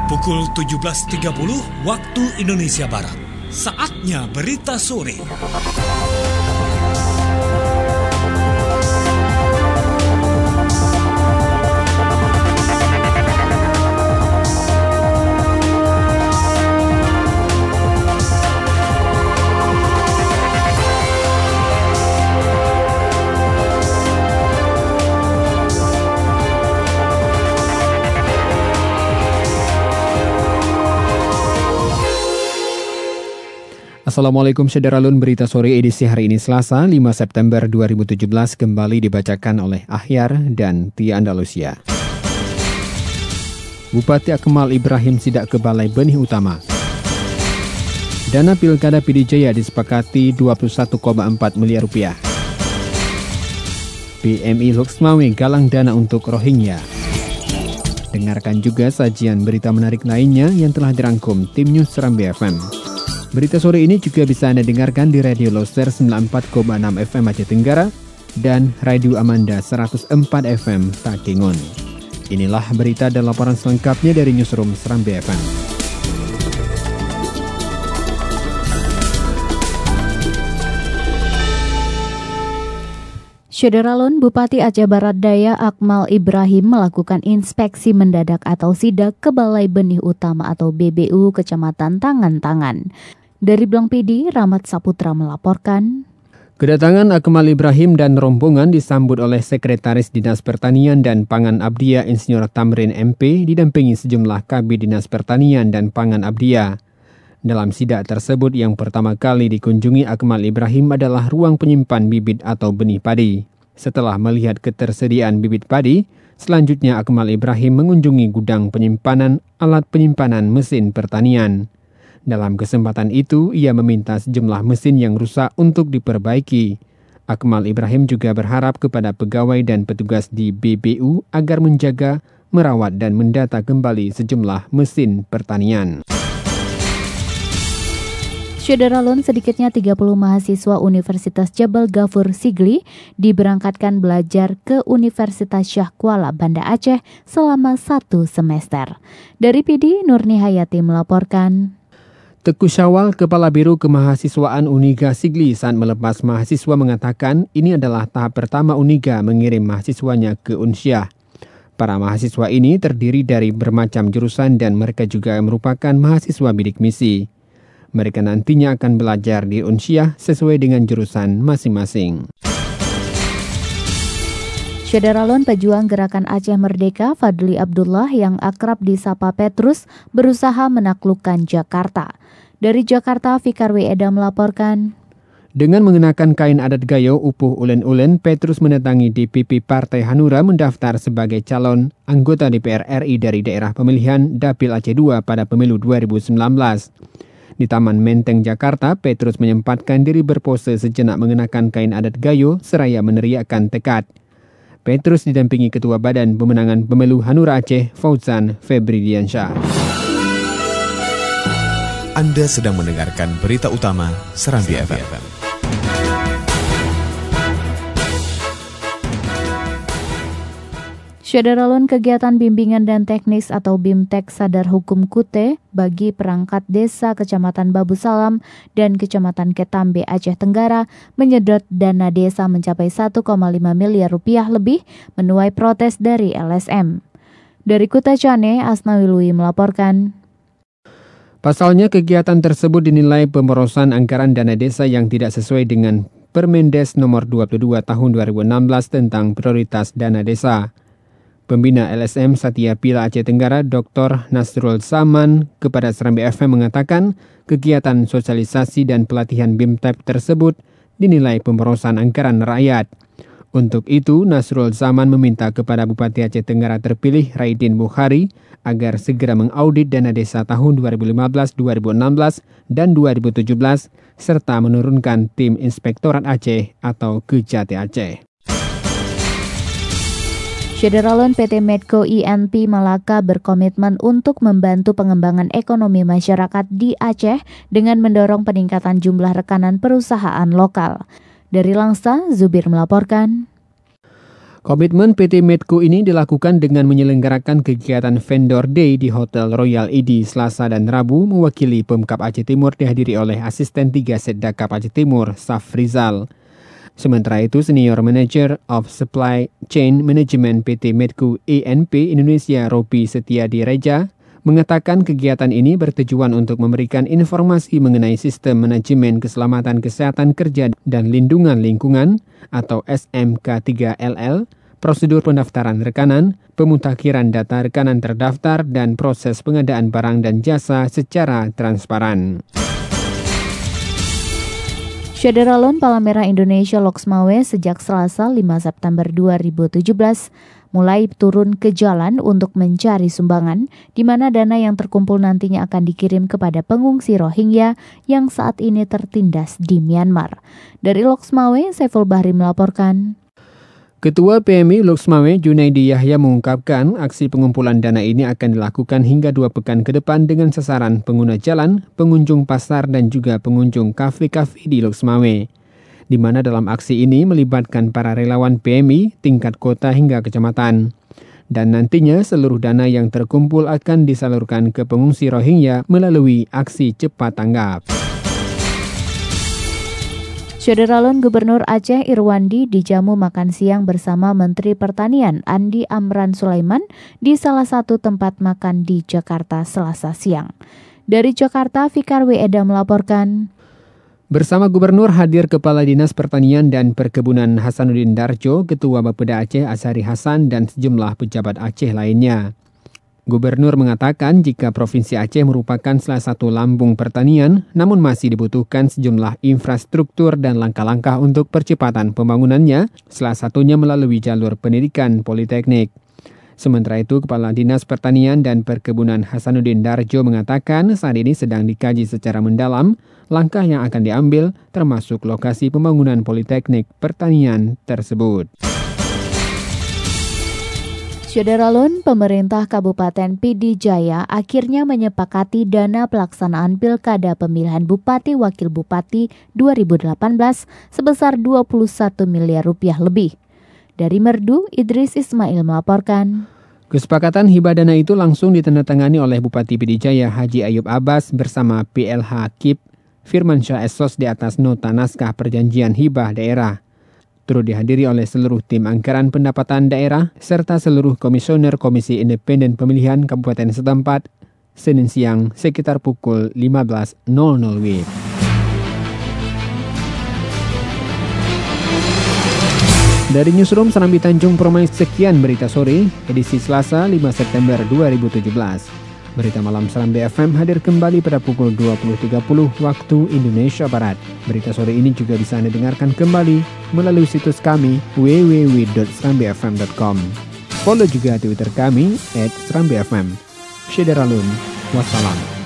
Pukul 17.30 waktu Indonesia Barat. Saatnya berita sore. Assalamualaikum Syederalun, berita sore edisi hari ini Selasa 5 September 2017 kembali dibacakan oleh Ahyar dan Tia Andalusia. Bupati Akmal Ibrahim sidak ke Balai Benih Utama. Dana Pilkada PD Jaya disepakati 21,4 miliar rupiah. PMI Luxmawe galang dana untuk Rohingya. Dengarkan juga sajian berita menarik lainnya yang telah dirangkum tim News Serambi FM. Berita sore ini juga bisa Anda dengarkan di Radio Loser 94,6 FM Aceh Tenggara dan Radio Amanda 104 FM Takengon. Inilah berita dan laporan selengkapnya dari Newsroom Serambi FM. Syederalun, Bupati Aceh Barat Daya Akmal Ibrahim melakukan inspeksi mendadak atau sidak ke Balai Benih Utama atau BBU Kecamatan Tangan-Tangan. Dari Blang PD, Rahmat Saputra melaporkan. Kedatangan Akmal Ibrahim dan rombongan disambut oleh Sekretaris Dinas Pertanian dan Pangan Abdia Insinyur Tamrin MP didampingi sejumlah Kabid Dinas Pertanian dan Pangan Abdia. Dalam sidak tersebut yang pertama kali dikunjungi Akmal Ibrahim adalah ruang penyimpan bibit atau benih padi. Setelah melihat ketersediaan bibit padi, selanjutnya Akmal Ibrahim mengunjungi gudang penyimpanan alat penyimpanan mesin pertanian. Dalam kesempatan itu, ia meminta sejumlah mesin yang rusak untuk diperbaiki. Akmal Ibrahim juga berharap kepada pegawai dan petugas di BBU agar menjaga, merawat dan mendata kembali sejumlah mesin pertanian. Syederalun, sedikitnya 30 mahasiswa Universitas Jabal Ghafur Sigli diberangkatkan belajar ke Universitas Syah Kuala Banda Aceh selama 1 semester. Dari PD, Nurni Hayati melaporkan. Teguh Syawal, Kepala Biro Kemahasiswaan Uniga Sigli saat melepas mahasiswa mengatakan ini adalah tahap pertama Uniga mengirim mahasiswanya ke Unsyah. Para mahasiswa ini terdiri dari bermacam jurusan dan mereka juga merupakan mahasiswa bidik misi. Mereka nantinya akan belajar di Unsyah sesuai dengan jurusan masing-masing. Syederalun, pejuang Gerakan Aceh Merdeka Fadli Abdullah yang akrab disapa Petrus berusaha menaklukkan Jakarta. Dari Jakarta, Fikar W. Eda melaporkan. Dengan mengenakan kain adat Gayo upuh ulen-ulen, Petrus mendatangi DPP Partai Hanura mendaftar sebagai calon anggota DPR RI dari daerah pemilihan Dapil Aceh II pada pemilu 2019. Di Taman Menteng, Jakarta, Petrus menyempatkan diri berpose sejenak mengenakan kain adat Gayo seraya meneriakkan tekad. Petrus didampingi Ketua Badan Pemenangan Pemilu Hanura Aceh, Fauzan Febridiansyah. Anda sedang mendengarkan berita utama Serambi FM. Syederalun, kegiatan bimbingan dan teknis atau BIMTEK Sadar Hukum Kute bagi perangkat desa Kecamatan Babu Salam dan Kecamatan Ketambe Aceh Tenggara menyedot dana desa mencapai 1,5 miliar rupiah lebih menuai protes dari LSM. Dari Kuta Cane, Asnawi Lui melaporkan. Pasalnya kegiatan tersebut dinilai pemborosan anggaran dana desa yang tidak sesuai dengan Permendes nomor 22 tahun 2016 tentang prioritas dana desa. Pembina LSM Satya Pila Aceh Tenggara, Dr. Nasrul Zaman, kepada Serambi FM mengatakan kegiatan sosialisasi dan pelatihan BIMTEK tersebut dinilai pemborosan anggaran rakyat. Untuk itu, Nasrul Zaman meminta kepada Bupati Aceh Tenggara terpilih Raidin Bukhari agar segera mengaudit dana desa tahun 2015, 2016, dan 2017, serta menurunkan tim Inspektorat Aceh atau Kejati Aceh. Syederalun, PT Medco INP Malaka berkomitmen untuk membantu pengembangan ekonomi masyarakat di Aceh dengan mendorong peningkatan jumlah rekanan perusahaan lokal. Dari Langsa, Zubir melaporkan. Komitmen PT Medco ini dilakukan dengan menyelenggarakan kegiatan Vendor Day di Hotel Royal Edi Selasa dan Rabu mewakili Pemkab Aceh Timur dihadiri oleh Asisten 3 Setdakap Aceh Timur, Safrizal. Sementara itu, Senior Manager of Supply Chain Management PT Medco ENP Indonesia, Ropi Setiadi Reja, mengatakan kegiatan ini bertujuan untuk memberikan informasi mengenai Sistem Manajemen Keselamatan Kesehatan Kerja dan Lindungan Lingkungan atau SMK3LL, prosedur pendaftaran rekanan, pemutakhiran data rekanan terdaftar, dan proses pengadaan barang dan jasa secara transparan. Syederalon Palang Indonesia Loksmawe sejak Selasa 5 September 2017 mulai turun ke jalan untuk mencari sumbangan, di mana dana yang terkumpul nantinya akan dikirim kepada pengungsi Rohingya yang saat ini tertindas di Myanmar. Dari Loksmawe, Saiful Bahri melaporkan. Ketua PMI Loksmawe Junaidi Yahya mengungkapkan aksi pengumpulan dana ini akan dilakukan hingga 2 pekan ke depan dengan sasaran pengguna jalan, pengunjung pasar, dan juga pengunjung kafe-kafe di Loksmawe, di mana dalam aksi ini melibatkan para relawan PMI tingkat kota hingga kecamatan. Dan nantinya seluruh dana yang terkumpul akan disalurkan ke pengungsi Rohingya melalui aksi cepat tanggap. Syederalon Gubernur Aceh Irwandi dijamu makan siang bersama Menteri Pertanian Andi Amran Sulaiman di salah satu tempat makan di Jakarta Selasa siang. Dari Jakarta, Fikar W. Eda melaporkan. Bersama Gubernur hadir Kepala Dinas Pertanian dan Perkebunan Hasanuddin Darjo, Ketua Bapeda Aceh Asari Hasan, dan sejumlah pejabat Aceh lainnya. Gubernur mengatakan jika Provinsi Aceh merupakan salah satu lambung pertanian, namun masih dibutuhkan sejumlah infrastruktur dan langkah-langkah untuk percepatan pembangunannya, salah satunya melalui jalur pendidikan politeknik. Sementara itu, Kepala Dinas Pertanian dan Perkebunan Hasanuddin Darjo mengatakan saat ini sedang dikaji secara mendalam langkah yang akan diambil termasuk lokasi pembangunan politeknik pertanian tersebut. Syederalun, pemerintah Kabupaten Pidi Jaya akhirnya menyepakati dana pelaksanaan Pilkada Pemilihan Bupati Wakil Bupati 2018 sebesar 21 miliar rupiah lebih. Dari Merdu, Idris Ismail melaporkan. Kesepakatan hibah dana itu langsung ditandatangani oleh Bupati Pidi Jaya Haji Ayub Abbas bersama PLH KIP Firmansyah Esos di atas nota naskah perjanjian hibah daerah. Turut dihadiri oleh seluruh tim anggaran pendapatan daerah serta seluruh komisioner Komisi Independen Pemilihan Kabupaten setempat Senin siang sekitar pukul 15.00 WIB. Dari Newsroom Serambi Tanjung Permai, sekian berita sore edisi Selasa 5 September 2017. Berita malam Serambi FM hadir kembali pada pukul 20.30 waktu Indonesia Barat. Berita sore ini juga bisa Anda dengarkan kembali melalui situs kami www.serambifm.com. Follow juga Twitter kami @serambifm. Syederalun. Wassalam.